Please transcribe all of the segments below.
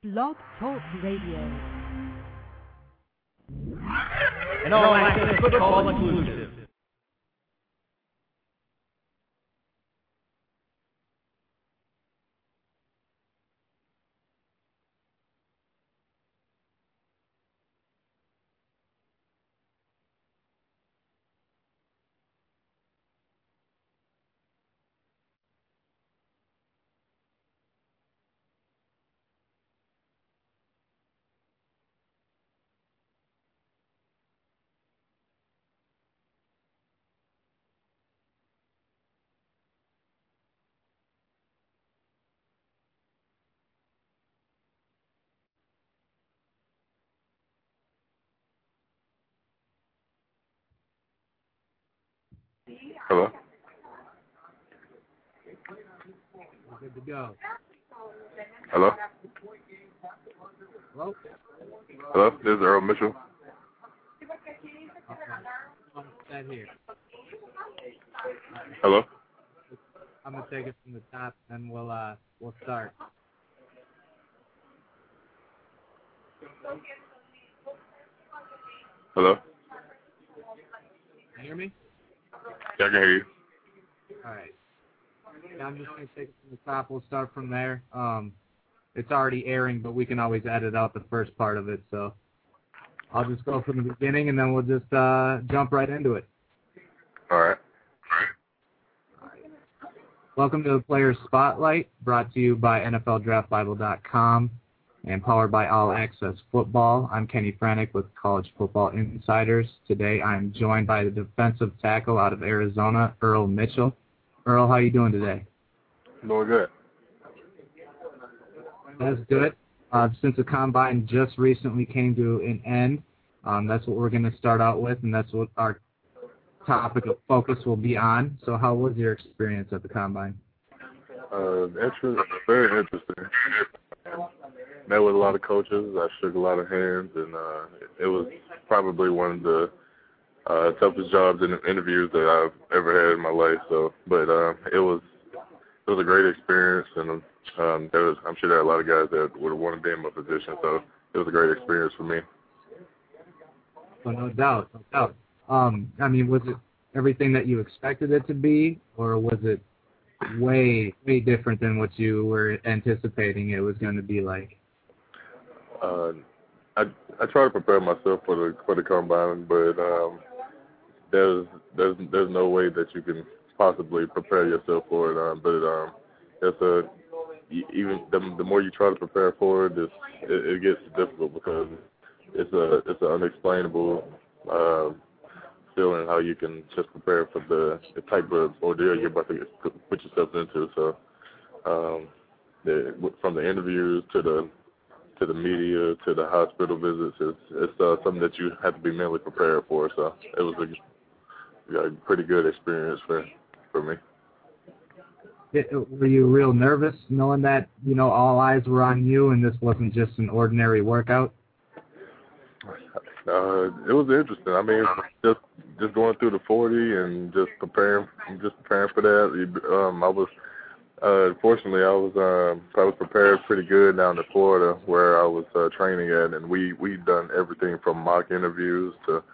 Blog Talk Radio. An all-access football exclusive. Hello? We're good to go. Hello? Hello? Hello? This is Earl Mitchell. I'm set here. Hello? I'm gonna take it from the top, and we'll start. Hello? Can you hear me? Yeah, I can hear you. All right. Yeah, I'm just gonna take it from the top. We'll start from there. It's already airing, but we can always edit out the first part of it. So I'll just go from the beginning, and then we'll just jump right into it. All right. Welcome to the Players Spotlight, brought to you by NFLDraftBible.com and powered by All Access Football. I'm Kenny Franick with College Football Insiders. Today I'm joined by the defensive tackle out of Arizona, Earl Mitchell. Earl, how you doing today? Doing good. That's good. Since the Combine just recently came to an end, that's what we're going to start out with, and that's what our topic of focus will be on. So how was your experience at the Combine? Very interesting. Met with a lot of coaches. I shook a lot of hands, and it was probably one of the toughest jobs and interviews that I've ever had in my life. So, but it was a great experience, and I'm sure there are a lot of guys that would have wanted to be in my position. So it was a great experience for me. Well, no doubt, no doubt. I mean, was it everything that you expected it to be, or was it way different than what you were anticipating it was going to be like? I try to prepare myself for the Combine, but there's no way that you can possibly prepare yourself for it. Even the more you try to prepare for it, it gets difficult because it's an unexplainable feeling how you can just prepare for the type of ordeal you're about to put yourself into. So from the interviews to the media to the hospital visits, it's something that you have to be mentally prepared for. So it was a pretty good experience for me. Were you real nervous knowing that, all eyes were on you and this wasn't just an ordinary workout? It was interesting. I mean, just going through the 40 and just preparing for that. Fortunately, I was prepared pretty good down in Florida where I was training at, and we'd done everything from mock interviews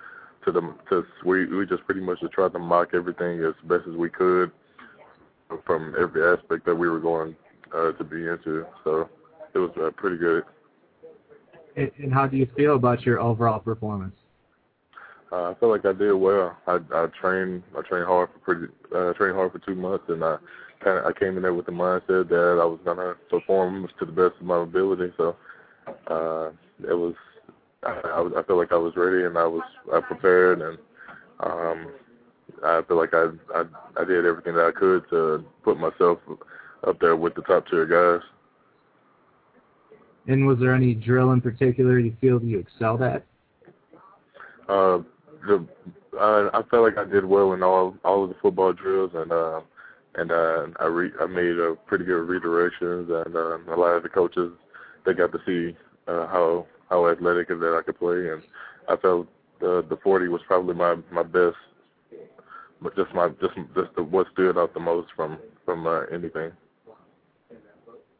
we just pretty much just tried to mock everything as best as we could from every aspect that we were going to be into. So it was pretty good. And how do you feel about your overall performance? I feel like I did well. I trained hard for 2 months, and I came in there with the mindset that I was gonna perform to the best of my ability. So it was. I feel like I was ready, and I prepared, and I feel like I did everything that I could to put myself up there with the top tier guys. And was there any drill in particular you feel you excelled at? I felt like I did well in all of the football drills, and I made pretty good redirections, and a lot of the coaches, they got to see how athletic that I could play, and I felt the 40 was probably my best, but what stood out the most from anything.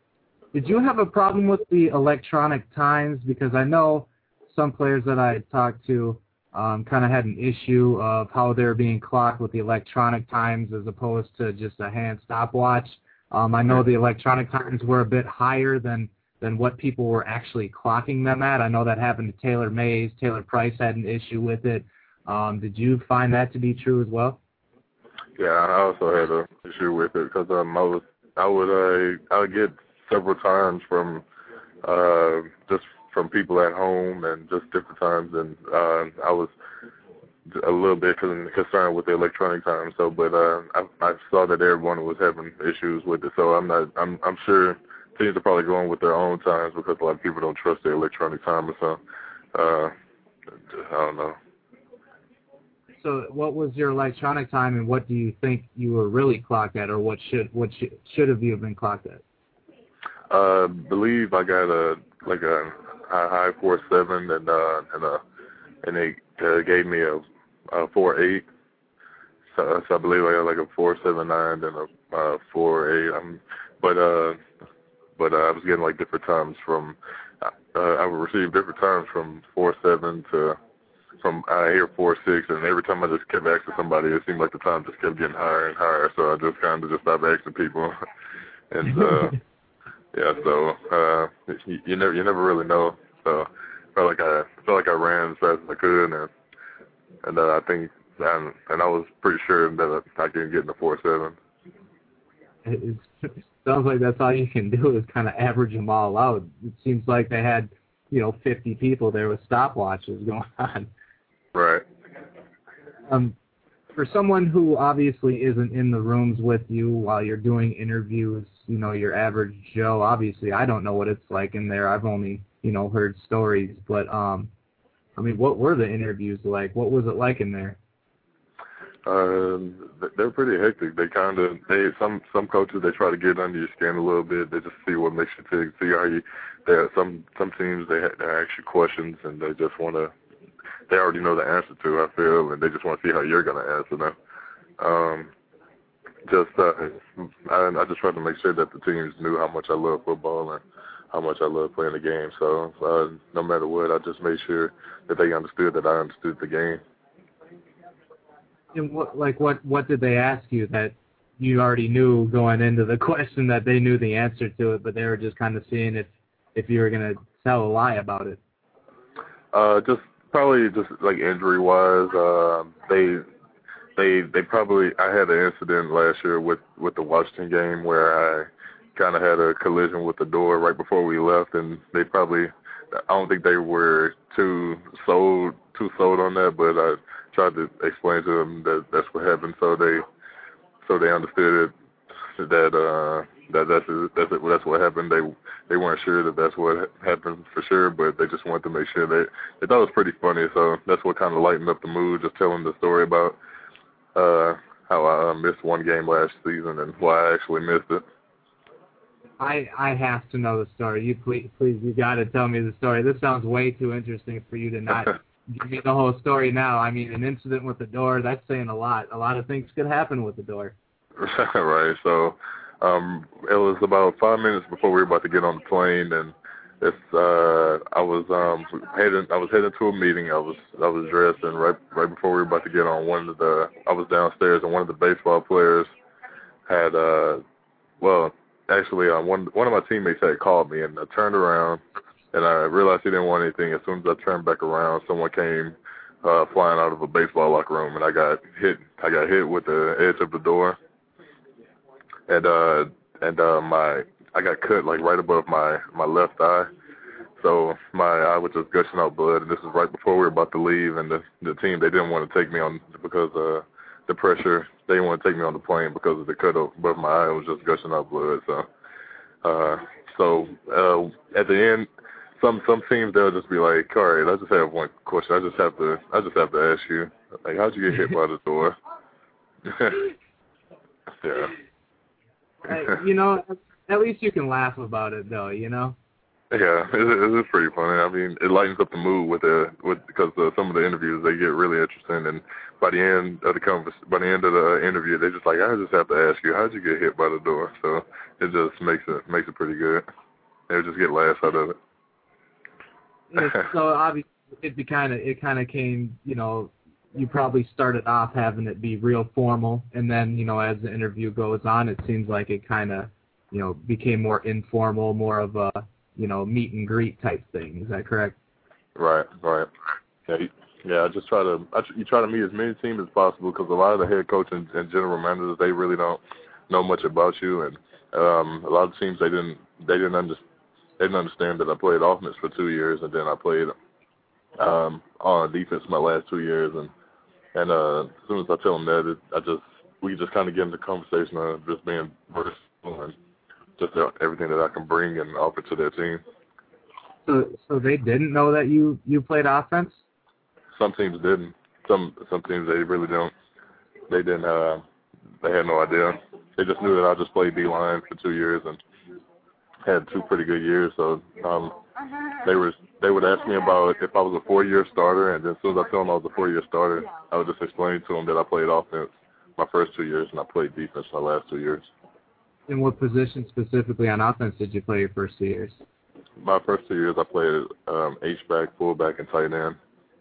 Did you have a problem with the electronic times? Because I know some players that I talked to kind of had an issue of how they're being clocked with the electronic times as opposed to just a hand stopwatch. I know the electronic times were a bit higher than what people were actually clocking them at. I know that happened to Taylor Mays. Taylor Price had an issue with it. Did you find that to be true as well? Yeah, I also had an issue with it because I would get several times from just from people at home and just different times, and I was a little bit concerned with the electronic time. So, but I saw that everyone was having issues with it. So I'm sure teams are probably going with their own times because a lot of people don't trust the electronic timer. So I don't know. So, what was your electronic time, and what do you think you were really clocked at, or what should have you been clocked at? Believe I got a high 4.7 and they gave me a 4.8. So I believe I got like a 4.79 and a 4.8. But I was getting like different times from I would receive different times from 4.7 to I hear 4.6, and every time I just kept asking somebody, it seemed like the time just kept getting higher and higher. So I just kind of just stopped asking people, and yeah. So you never really know. So I felt like I ran as fast as I could, and I think and I was pretty sure that I could get in the 4.7. It sounds like that's all you can do is kind of average them all out. It seems like they had 50 people there with stopwatches going on. Right. For someone who obviously isn't in the rooms with you while you're doing interviews, your average Joe, obviously I don't know what it's like in there. I've only, heard stories. But, what were the interviews like? What was it like in there? They're pretty hectic. Some coaches, they try to get under your skin a little bit. They just see what makes you tick, see how you. Some teams they ask you questions and they just want to. They already know the answer to, I feel, and they just want to see how you're going to answer them. I just tried to make sure that the teams knew how much I love football and how much I love playing the game. So no matter what, I just made sure that they understood that I understood the game. And what did they ask you that you already knew going into the question that they knew the answer to it, but they were just kind of seeing if you were going to tell a lie about it? Probably just like injury-wise, they probably. I had an incident last year with the Washington game where I kind of had a collision with the door right before we left, and they probably. I don't think they were too sold on that, but I tried to explain to them that that's what happened, so they understood it, that's what happened. They weren't sure that that's what happened for sure, but they just wanted to make sure they thought it was pretty funny. So that's what kind of lightened up the mood, just telling the story about how I missed one game last season and why I actually missed it. I have to know the story. You please, you got to tell me the story. This sounds way too interesting for you to not give me the whole story now. I mean, an incident with the door, that's saying a lot. A lot of things could happen with the door. Right. So it was about 5 minutes before we were about to get on the plane, and I was heading to a meeting. I was dressed, and right before we were about to get on, I was downstairs, and one of the baseball players had actually one of my teammates had called me, and I turned around, and I realized he didn't want anything. As soon as I turned back around, someone came flying out of a baseball locker room, and I got hit with the edge of the door, and I got cut like right above my left eye. So my eye was just gushing out blood, and this is right before we were about to leave, and the team, they didn't want to take me on because the pressure. They didn't want to take me on the plane because of the cut above my eye. It was just gushing out blood. So at the end, some teams, they'll just be like, all right, I just have one question. I just have to ask you, like, how'd you get hit by the door? Yeah. At least you can laugh about it, though. Yeah, it's pretty funny. I mean, it lightens up the mood because some of the interviews, they get really interesting, and by the end of the interview, they're just like, I just have to ask you, how'd you get hit by the door? So it just makes it pretty good. They would just get laughs out of it. So obviously, it kind of came, you probably started off having it be real formal, and then, as the interview goes on, it seems like it kind of, became more informal, more of a, meet and greet type thing. Is that correct? Right. Yeah, you try to meet as many teams as possible, because a lot of the head coach and general managers, they really don't know much about you, and a lot of teams they didn't understand that I played offense for 2 years, and then I played on defense my last 2 years, and as soon as I tell them that, we just kind of get into conversation of just being versatile and just everything that I can bring and offer to their team. So they didn't know that you played offense? Some teams didn't. Some teams they really don't. They didn't. They had no idea. They just knew that I just played D-line for 2 years and had 2 pretty good years. So they would ask me about if I was a 4-year starter, and then as soon as I tell them I was a 4-year starter, I would just explain to them that I played offense my first 2 years and I played defense my last 2 years. In what position specifically on offense did you play your first 2 years? My first 2 years I played H-back, fullback, and tight end.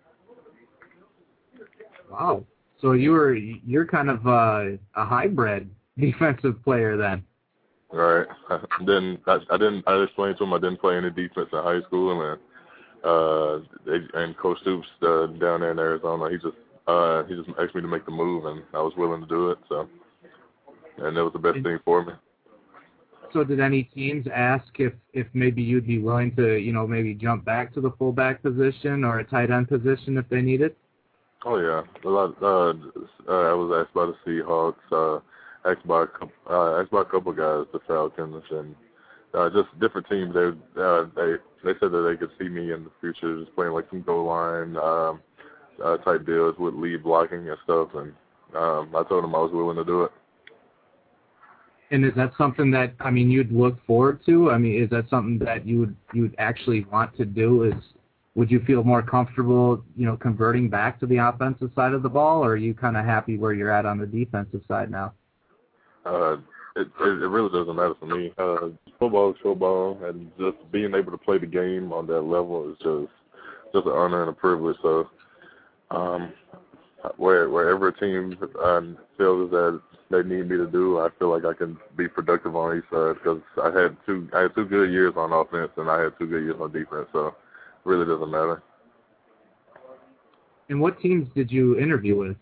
Wow. So you're kind of a hybrid defensive player then. Right. Then I explained to him I didn't play any defense in high school, and Coach Stoops down there in Arizona, he just asked me to make the move, and I was willing to do it. So, and it was the best thing for me. So did any teams ask if maybe you'd be willing to maybe jump back to the fullback position or a tight end position if they needed? Oh yeah, a lot. I was asked by the Seahawks, asked by a couple of guys, the Falcons, and just different teams. They said that they could see me in the future just playing like some goal line type deals with lead blocking and stuff, and I told them I was willing to do it. And is that something that you'd look forward to? Is that something that you'd actually want to do? Would you feel more comfortable, converting back to the offensive side of the ball, or are you kind of happy where you're at on the defensive side now? It really doesn't matter for me. Football is football, and just being able to play the game on that level is just an honor and a privilege. So, wherever a team feels that they need me to do, I feel like I can be productive on each side, because I had 2 good years on offense and I had 2 good years on defense. So, it really doesn't matter. And what teams did you interview with?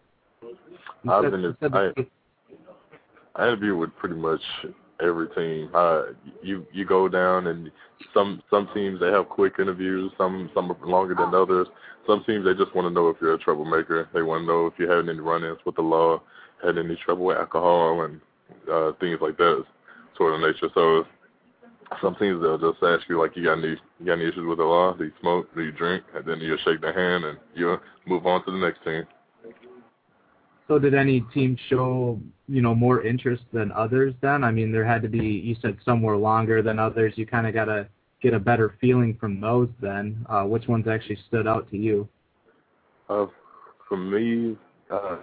I interview with pretty much every team. You go down, and some teams, they have quick interviews. Some are longer than others. Some teams, they just want to know if you're a troublemaker. They want to know if you had any run-ins with the law, had any trouble with alcohol, and things like that sort of nature. So some teams, they'll just ask you, like, you got any issues with the law? Do you smoke? Do you drink? And then you'll shake their hand, and you'll move on to the next team. So did any team show, more interest than others then? There had to be, you said some were longer than others. You kind of got to get a better feeling from those then. Which ones actually stood out to you? For me, I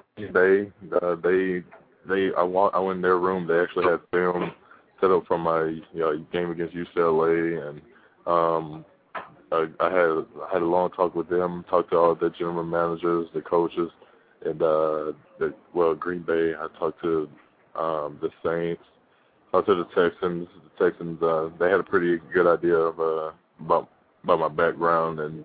went in their room. They actually had film set up from my game against UCLA, and I had a long talk with them, talked to all the general managers, the coaches, and Green Bay. I talked to the Saints, talked to the Texans. The Texans, they had a pretty good idea of about my background, and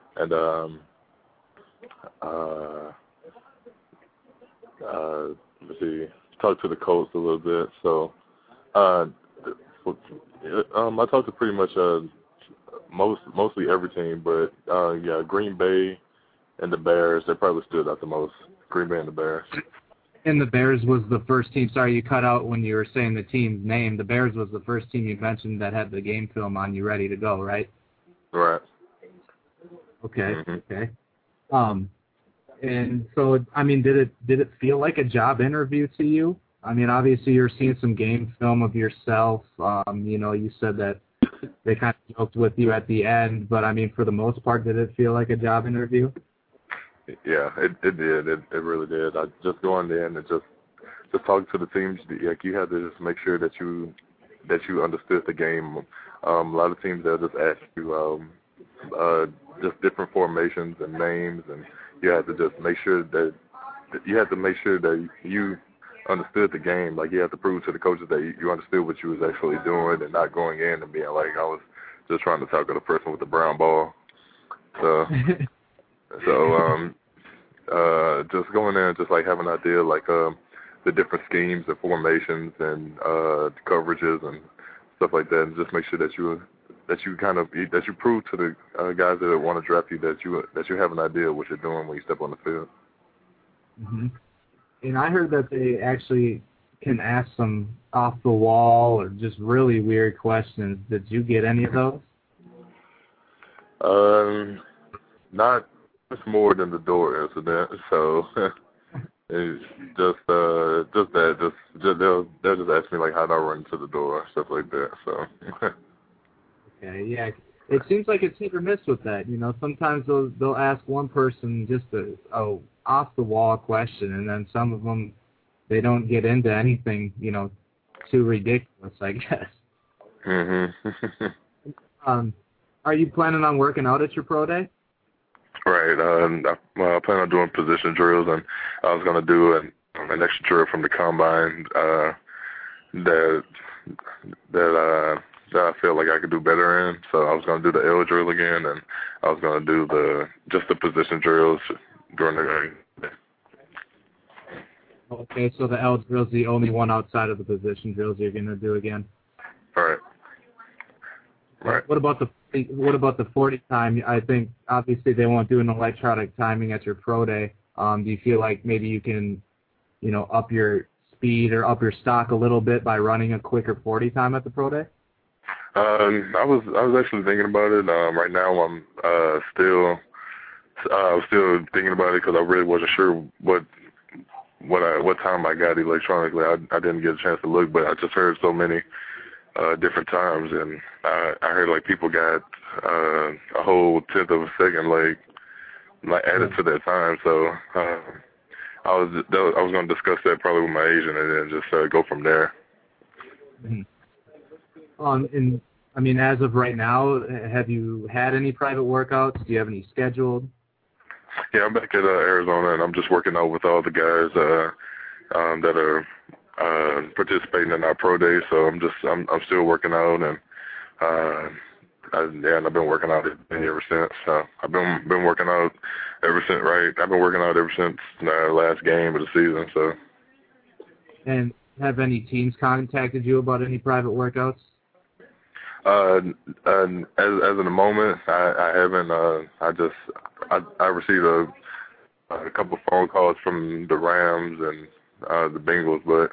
let's see, talked to the Colts a little bit. So I talked to pretty much mostly every team, but Green Bay and the Bears, they probably stood out the most. Green Bay and the Bears. And the Bears was the first team. Sorry, you cut out when you were saying the team's name. The Bears was the first team you mentioned that had the game film on you ready to go, right? Right. Okay. Mm-hmm. Okay. And so, did it feel like a job interview to you? Obviously you're seeing some game film of yourself. You said that they kind of joked with you at the end, but for the most part, did it feel like a job interview? Yeah, it did. It really did. I just going there and just talking to the teams. Like, you had to just make sure that you understood the game A lot of teams they'll just ask you just different formations and names, and you have to just make sure that you understood the game. Like, you have to prove to the coaches that you understood what you was actually doing, and not going in and being like, I was just trying to tackle the person with the brown ball. So, just going in and just like having an idea, like the different schemes and formations and coverages and stuff like that, and just make sure that you prove to the guys that want to draft you that you have an idea of what you're doing when you step on the field. Mm-hmm. And I heard that they actually can ask some off the wall or just really weird questions. Did you get any of those? Not much more than the door incident. So it's just they'll just ask me like how do I run to the door, stuff like that. So. Okay, yeah. It seems like it's hit or miss with that. You know, sometimes they'll ask one person just a off the wall question, and then some of them they don't get into anything, you know, too ridiculous, I guess. Mhm. Are you planning on working out at your pro day? Right. I plan on doing position drills, and I was going to do an extra drill from the combine that I feel like I could do better in. So I was going to do the L drill again, and I was going to do the position drills during the game. Okay, so the L drill's the only one outside of the position drills you're going to do again. Right. What about the 40 time? I think obviously they won't do an electronic timing at your pro day. Do you feel like maybe you can, you know, up your speed or up your stock a little bit by running a quicker 40 time at the pro day? I was actually thinking about it. Right now I'm still thinking about it because I really wasn't sure what time I got electronically. I didn't get a chance to look, but I just heard so many different times, and I heard like people got a whole tenth of a second like added to their time. So I was going to discuss that probably with my agent and then just go from there. Mm-hmm. And I mean, as of right now, have you had any private workouts? Do you have any scheduled? Yeah, I'm back at Arizona, and I'm just working out with all the guys that are participating in our pro day. So I'm still working out, and I've been working out ever since. So I've been working out ever since. Right, I've been working out ever since the last game of the season. So. And have any teams contacted you about any private workouts? As in the moment, I haven't. I received a couple phone calls from the Rams and the Bengals, but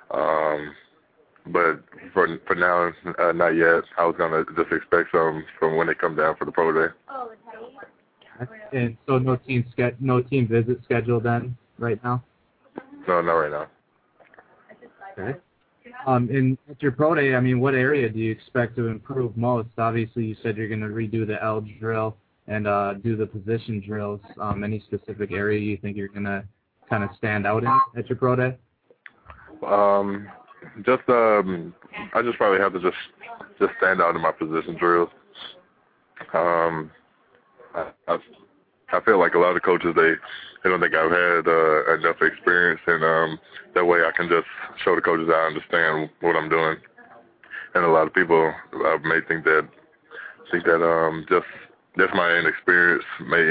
for now, not yet. I was gonna just expect some from when they come down for the pro day. And so no team visit scheduled then right now? No, not right now. Okay. And at your pro day, I mean, what area do you expect to improve most? Obviously, you said you're going to redo the L drill and do the position drills. Any specific area you think you're going to kind of stand out in at your pro day? I just probably have to just stand out in my position drills. I feel like a lot of coaches they don't think I've had enough experience, and that way I can just show the coaches I understand what I'm doing. And a lot of people may think that just my inexperience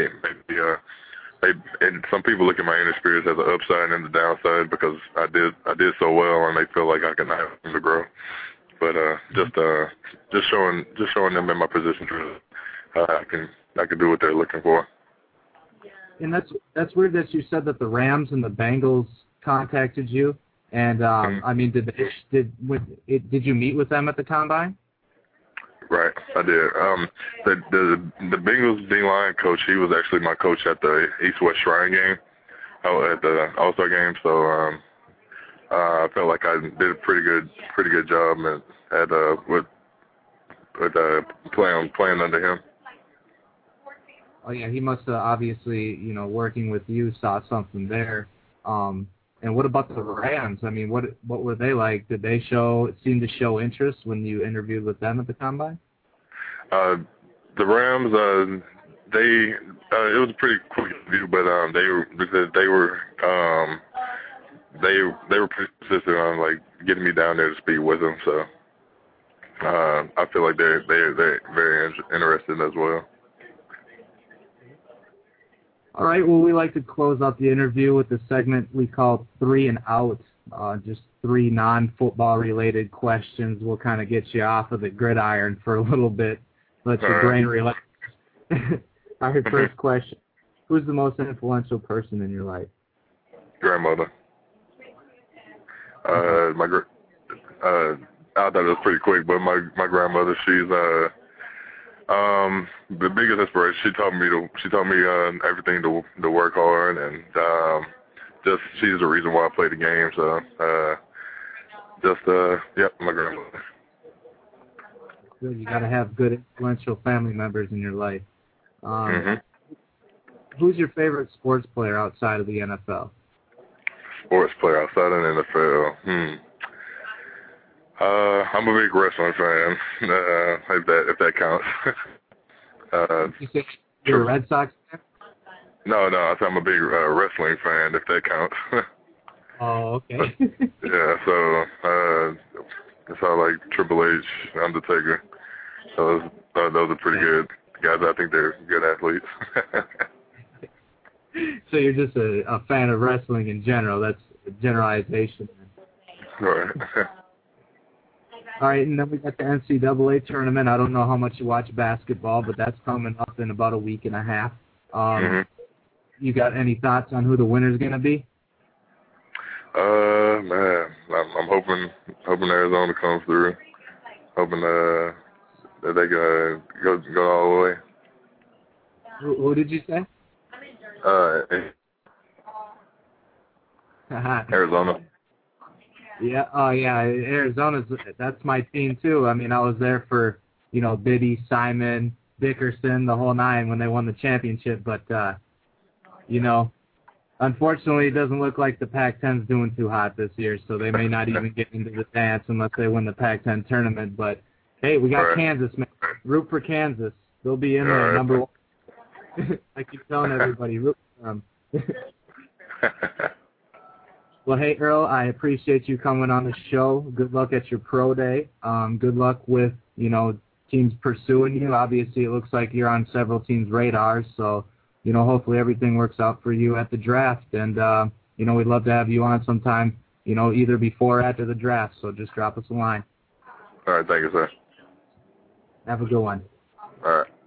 and some people look at my inexperience as an upside and the downside because I did so well, and they feel like I can have them to grow. But just showing them in my position drills, I can do what they're looking for. And that's weird that you said that the Rams and the Bengals contacted you. And I mean, did you meet with them at the combine? Right, I did. The Bengals D-line coach, he was actually my coach at the East-West Shrine game, at the All-Star game. So I felt like I did a pretty good job with playing under him. Oh yeah, he must have obviously, you know, working with you saw something there. And what about the Rams? I mean, what were they like? Did they seem to show interest when you interviewed with them at the combine? The Rams, it was a pretty quick interview, but they were pretty persistent on like getting me down there to speak with them. So I feel like they're very interested as well. All right. Well, we like to close out the interview with the segment we call 3 and Out. Just 3 non-football related questions. We'll kind of get you off of the gridiron for a little bit. Let your brain relax. All right, first question. Who's the most influential person in your life? Grandmother. I thought it was pretty quick, but my grandmother, she's the biggest inspiration. She taught me everything to work hard, and just she's the reason why I play the game. So my grandmother. Good. You got to have good influential family members in your life. Who's your favorite sports player outside of the NFL? Sports player outside of the NFL. I'm a big wrestling fan. If that counts. You say you're a Red Sox fan? No, I'm a big wrestling fan. If that counts. Oh, okay. Yeah, so it's all like Triple H, Undertaker. So those are pretty good guys. I think they're good athletes. So you're just a fan of wrestling in general. That's a generalization. Right. All right, and then we got the NCAA tournament. I don't know how much you watch basketball, but that's coming up in about a week and a half. You got any thoughts on who the winner's going to be? Man, I'm hoping Arizona comes through. Hoping that they go all the way. Who did you say? Arizona. Yeah, that's my team too. I mean, I was there for, Biddy, Simon, Dickerson, the whole nine when they won the championship, but, unfortunately it doesn't look like the Pac-10's doing too hot this year, so they may not even get into the dance unless they win the Pac-10 tournament, but, hey, we got Kansas, man. Root for Kansas. They'll be in there, number 1. I keep telling everybody, root for them. Well, hey, Earl, I appreciate you coming on the show. Good luck at your pro day. Good luck with, teams pursuing you. Obviously, it looks like you're on several teams' radars, so, hopefully everything works out for you at the draft. And, we'd love to have you on sometime, either before or after the draft, so just drop us a line. All right, thank you, sir. Have a good one. All right.